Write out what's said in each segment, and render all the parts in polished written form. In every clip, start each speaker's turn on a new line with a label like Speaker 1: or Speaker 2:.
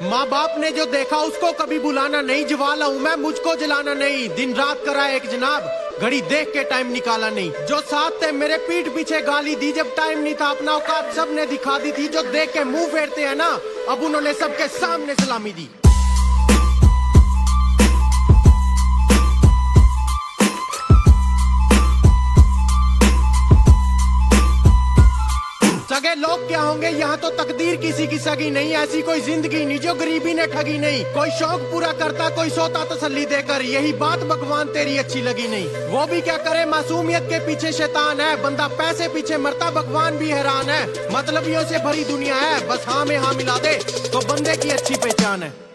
Speaker 1: माँ बाप ने जो देखा उसको कभी बुलाना नहीं, जवाला हूँ मैं, मुझको जलाना नहीं। दिन रात करा एक जनाब, घड़ी देख के टाइम निकाला नहीं। जो साथ थे मेरे पीठ पीछे गाली दी, जब टाइम नहीं था अपना औकात सबने दिखा दी थी। जो देख के मुंह फेरते हैं ना, अब उन्होंने सबके सामने सलामी दी। सगे लोग क्या होंगे यहाँ तो तकदीर किसी की सगी नहीं। ऐसी कोई जिंदगी नहीं जो गरीबी ने ठगी नहीं। कोई शौक पूरा करता कोई सोता तसल्ली देकर, यही बात भगवान तेरी अच्छी लगी नहीं। वो भी क्या करे मासूमियत के पीछे शैतान है, बंदा पैसे पीछे मरता भगवान भी हैरान है। मतलबियों से भरी दुनिया है, बस हाँ में हाँ मिला दे तो बंदे की अच्छी पहचान है।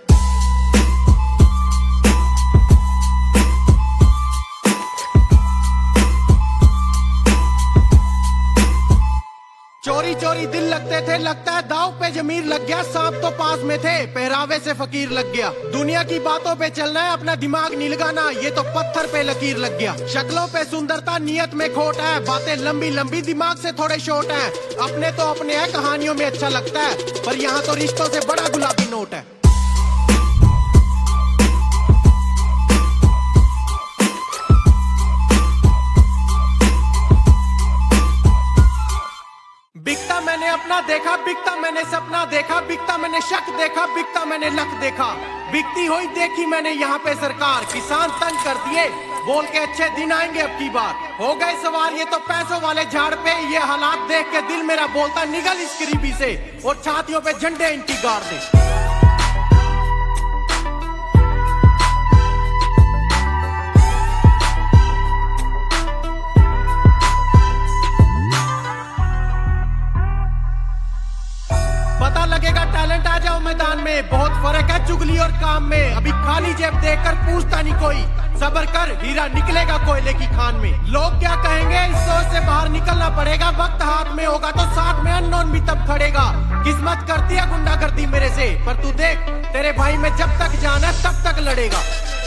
Speaker 1: चोरी चोरी दिल लगते थे, लगता है दाव पे जमीर लग गया। सांप तो पास में थे, पहरावे से फकीर लग गया। दुनिया की बातों पे चलना है, अपना दिमाग नहीं लगाना, ये तो पत्थर पे लकीर लग गया। शक्लों पे सुंदरता नियत में खोट है, बातें लंबी लंबी दिमाग से थोड़े शॉर्ट हैं। अपने तो अपने है, कहानियों में अच्छा लगता है, पर यहाँ तो रिश्तों से बड़ा गुलाबी नोट है। बिकता मैंने अपना देखा, बिकता मैंने सपना देखा, बिकता मैंने शक देखा, बिकता मैंने लक देखा। बिकती हुई देखी मैंने यहाँ पे सरकार, किसान तंग कर दिए, बोल के अच्छे दिन आएंगे अब की बार। हो गए सवार ये तो पैसों वाले झाड़ पे, ये हालात देख के दिल मेरा बोलता निकल इस गरीबी से, और छातियों पे झंडे इनकी गाड़ दे। पता लगेगा टैलेंट आ जाओ मैदान में, बहुत फर्क है चुगली और काम में। अभी खाली जेब देखकर पूछता नहीं कोई, सबर कर हीरा निकलेगा कोयले की खान में। लोग क्या कहेंगे इस सोच से बाहर निकलना पड़ेगा, वक्त हाथ में होगा तो साथ में अननोन भी तब खड़ेगा। किस्मत करती है गुंडागर्दी मेरे से, पर तू देख तेरे भाई में जब तक जान है तब तक लड़ेगा।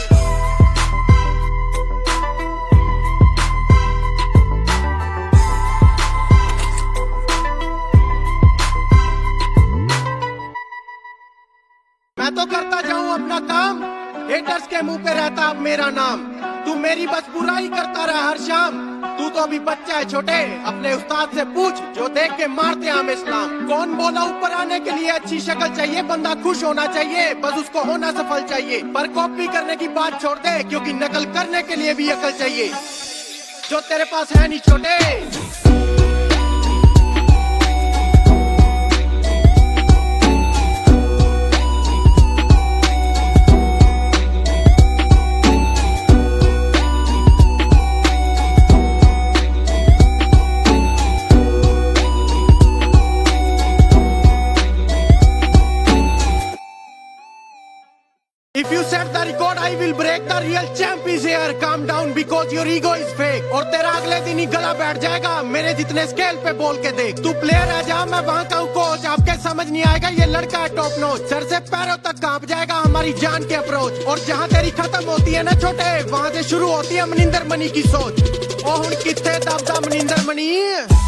Speaker 1: मैं तो करता जाऊं अपना काम, हेटर्स के मुंह पे रहता अब मेरा नाम। तू मेरी बस बुराई करता रहा हर शाम, तू तो अभी बच्चा है छोटे, अपने उस्ताद से पूछ जो देख के मारते हम इस्लाम। कौन बोला ऊपर आने के लिए अच्छी शक्ल चाहिए, बंदा खुश होना चाहिए, बस उसको होना सफल चाहिए। पर कॉपी करने की बात छोड़ दे, क्योंकि नकल करने के लिए भी अकल चाहिए, जो तेरे पास है नहीं छोटे। If you set the record, I will break. The real champ is here. Calm down because your ego is fake. और तेरा अगले दिन ही गला बैठ जाएगा, मेरे जितने स्केल पे बोल के देख। तू प्लेयर है जा, मैं वहाँ का हूँ कोच, आपके समझ नहीं आएगा ये लड़का है टॉप नॉच। सर से पैरों तक कांप जाएगा हमारी जान के अप्रोच। और जहाँ तेरी खत्म होती है ना छोटे, वहाँ से शुरू होती है मनिंदर मनी की सोच। ओ हुण किथे दबदा मनिंदर मनी।